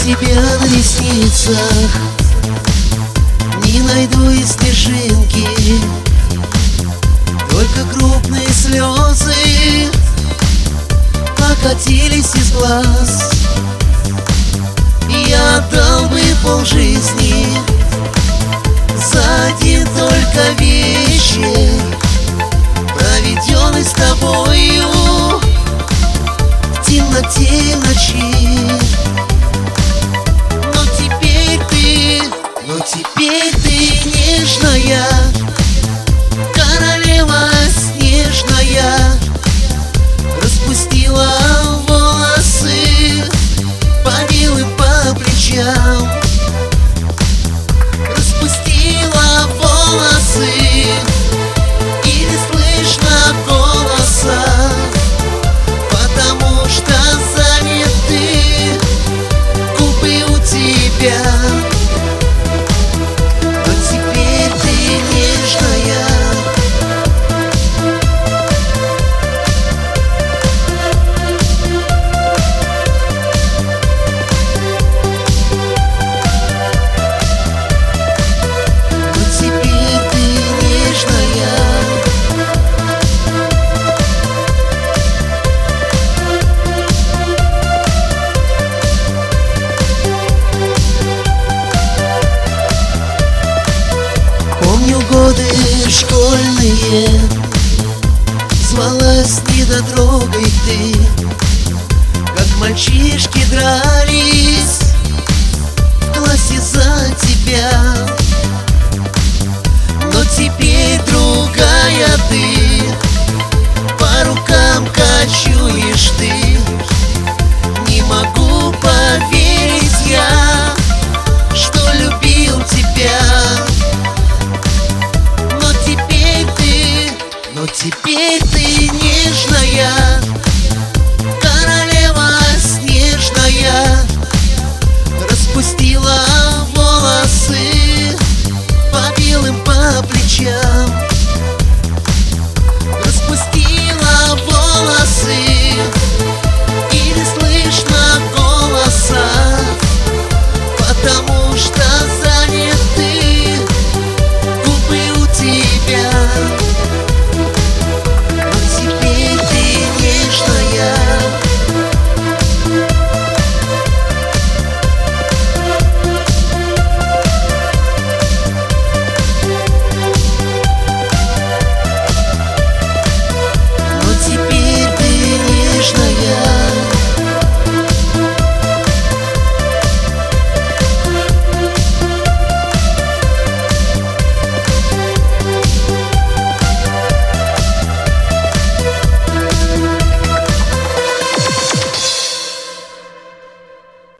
тебя на ресницах, не найду и снежинки, только крупные слезы покатились из глаз. Я отдал бы полжизни за один только вечер, проведенный с тобою в темноте и ночи. Но теперь ты нежная, королева снежная, распустила волосы по милым по плечам, распустила волосы и не слышно голоса, потому что заняты губы у тебя. Помню годы школьные, звалась недотрогой ты, как мальчишки дрались в классе за тебя. Но теперь другая ты, по рукам кочуешь ты.